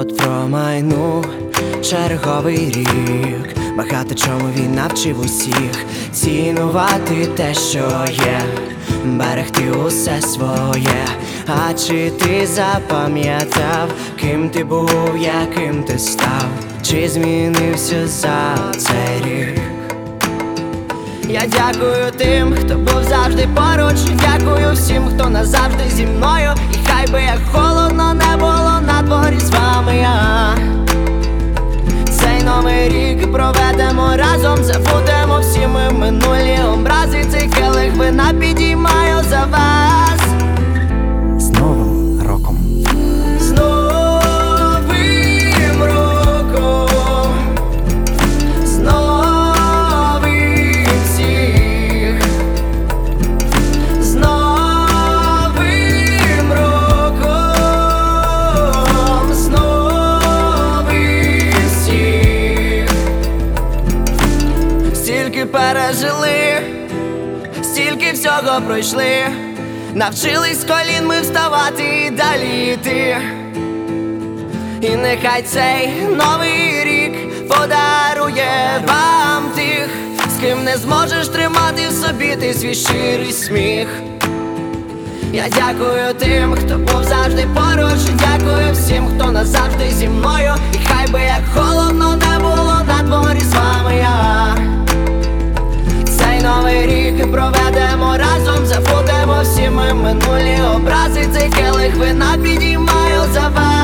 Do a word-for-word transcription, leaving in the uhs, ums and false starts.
от промайнув черговий рік. Багато чому він навчив усіх цінувати те, що є, берегти усе своє. А чи ти запам'ятав, ким ти був, яким ти став? Чи змінився за цей рік? Я дякую тим, хто був завжди поруч. Дякую всім, хто назавжди зі мною. І хай би як холодно не було на дворі, з вами я цей новий рік проведемо разом. Забудемо всі ми минулі образи. Цей келих вина підіймаю за вас. З Новим роком! З Новим роком! З новим всіх! З новим роком! З новим всіх! Стільки пережили, стільки всього пройшли. Навчились з колін ми вставати і далі йти. І нехай цей новий рік подарує вам тих, з ким не зможеш тримати в собі ти свій щирий сміх. Я дякую тим, хто був завжди поруч. Дякую всім, хто назавжди зі мною. І хай би як холодно не було на дворі, з вами я цей новий рік проведемо разом. Забудемо всі ми минулі образи. Цей келих вина підіймаю за вас.